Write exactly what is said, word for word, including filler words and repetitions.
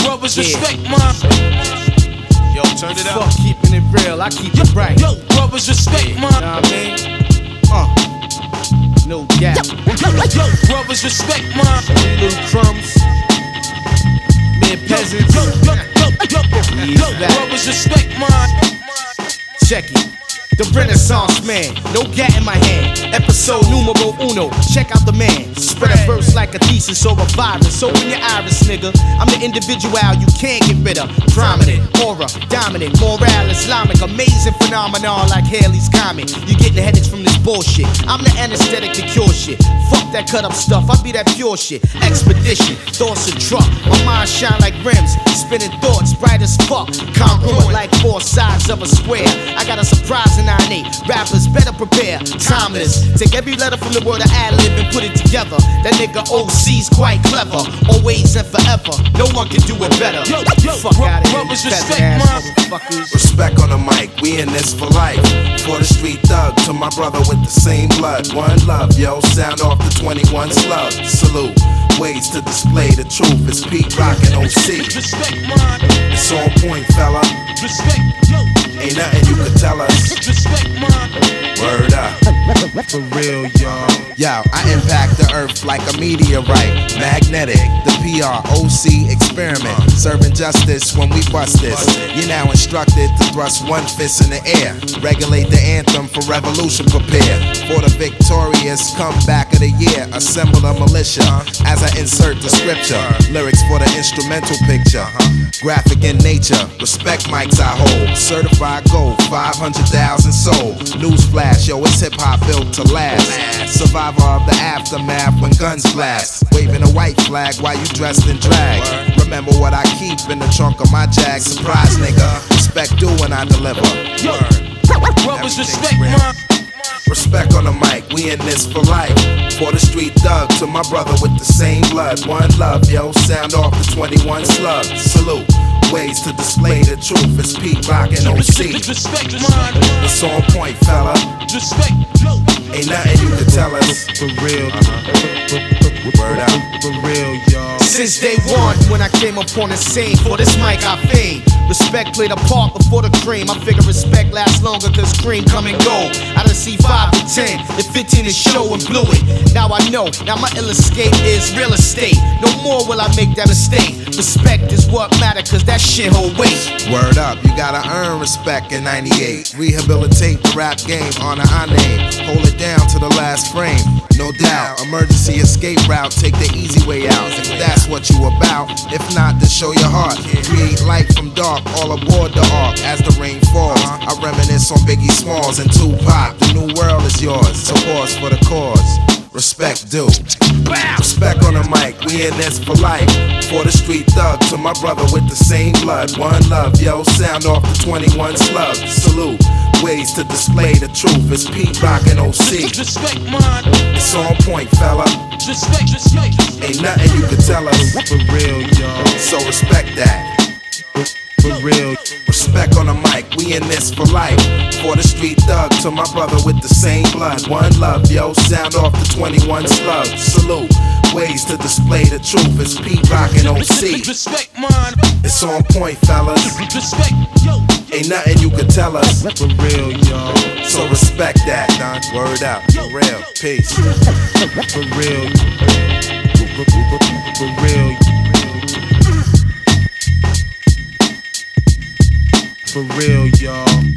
brothers, respect mine. Yo, turn it up. Fuck keeping it real, I keep it right. Yo, brothers, respect Know mine. what I mean? Uh, no doubt. Yo, brothers, respect mine. Little crumbs, mere peasants. Yo, yo, yo, yo, yo, yo, brothers, respect mine. Check it. The Renaissance man, no gat in my hand. Episode numero uno, check out the man. Spread a verse like a thesis or a virus. Open your iris, nigga. I'm the individual you can't get rid of. Prominent, aura, dominant, moral, Islamic, amazing phenomenon like Haley's Comet. You getting the headaches from this bullshit. I'm the anesthetic to cure shit. Fuck that cut up stuff, I be that pure shit. Expedition, thoughts a truck. My mind shine like rims, spinning thoughts bright as fuck. Congruent like four sides of a square. I got a surprise in nine eight. Rappers better prepare, timeless. Take every letter from the world of ad-lib and put it together. That nigga O C's quite clever. Always and forever, no one can do it better. Yo, yo, Fuck out of here, brothers, you respect peasant ass mine. motherfuckers. Respect on the mic, we in this for life. For the street thug, to my brother with the same blood. One love, yo, sound off the twenty-one slug. Salute, ways to display the truth. It's Pete Rock and O C. Respect mine. It's on point, fella. Respect, yo. Ain't nothing you could tell us. Respect mine. Word up. For real, y'all. Yo, I impact the earth like a meteorite. Magnetic, the P R O C experiment. Serving justice when we bust this. You're now instructed to thrust one fist in the air. Regulate the anthem for revolution, prepare. For the victorious comeback of the year. Assemble a militia as I insert the scripture. Lyrics for the instrumental picture. Graphic in nature, respect mics I hold. Certified gold, five hundred thousand sold. Newsflash, yo, it's hip hop built to last. Survivor of the aftermath when guns blast. Waving a white flag while you dressed in drag. Remember what I keep in the trunk of my Jag. Surprise, nigga. Respect due when I deliver. Yo, brothers, respect mine. Respect on the mic, we in this for life. For the street thug, to my brother with the same blood. One love, yo, sound off the twenty-one slug. Salute, ways to display the truth. It's Pete Rock and O C. Respect mine. It's on point, fella. Respect, yo. Ain't nothing you can tell us. For real. Word out. For real, y'all. Since day one, when I came up on the scene, for this mic I fame. Respect played a part before the cream. I figure respect lasts longer cause cream come and go. I done see five to ten, the fifteen is show and blew it. Now I know, now my ill escape is real estate. No more will I make that mistake. Respect is what matter cause that shit hold weight. Word up, you gotta earn respect in ninety-eight. Rehabilitate the rap game, honor our name. Hold it down to the last frame, no doubt. Emergency escape route, take the easy way out. If that's what you about, if not, then show your heart. Create light from dark, all aboard the ark. As the rain falls, I reminisce on Biggie Smalls and Tupac. The new world is yours, so pause for the cause. Respect due. Respect on the mic, we in this for life. For the street thug, to my brother with the same blood. One love, yo, sound off the twenty-one slug. Salute, ways to display the truth. It's Pete Rock and O C. Respect mine. It's on point, fella. Respect, respect. Ain't nothing you can tell us. For real, y'all. So respect that. For real. Respect on the mic, we in this for life. For the street thug, to my brother with the same blood. One love, yo, sound off the twenty-one slug. Salute, ways to display the truth. It's Pete Rock and O C. Respect mine. It's on point, fellas. Respect, yo. Ain't nothing you can tell us. For real, y'all. So respect that, done. Word out, for real. Peace. For real. For real. For real, y'all.